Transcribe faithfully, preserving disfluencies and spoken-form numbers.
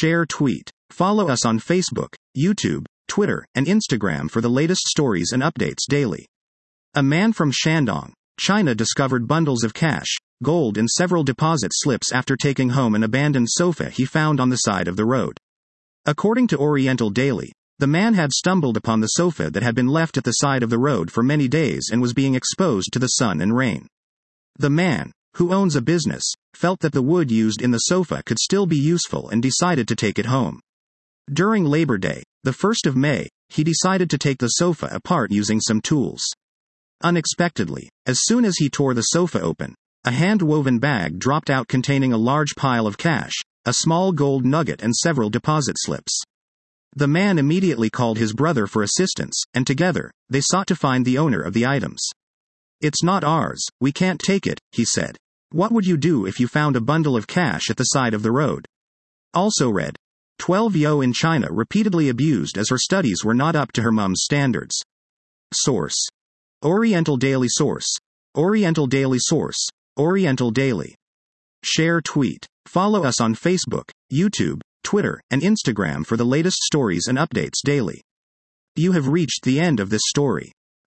Share tweet. Follow us on Facebook, YouTube, Twitter, and Instagram for the latest stories and updates daily. A man from Shandong, China discovered bundles of cash, gold and several deposit slips after taking home an abandoned sofa he found on the side of the road. According to Oriental Daily, the man had stumbled upon the sofa that had been left at the side of the road for many days and was being exposed to the sun and rain. The man, who owns a business, felt that the wood used in the sofa could still be useful and decided to take it home. During Labor Day, the first of May, he decided to take the sofa apart using some tools. Unexpectedly, as soon as he tore the sofa open, a hand-woven bag dropped out containing a large pile of cash, a small gold nugget and several deposit slips. The man immediately called his brother for assistance, and together, they sought to find the owner of the items. "It's not ours, we can't take it," he said. "What would you do if you found a bundle of cash at the side of the road?" Also read, twelve-year-old in China repeatedly abused as her studies were not up to her mom's standards. Source: Oriental Daily Source. Oriental Daily Source. Oriental Daily. Share tweet. Follow us on Facebook, YouTube, Twitter, and Instagram for the latest stories and updates daily. You have reached the end of this story.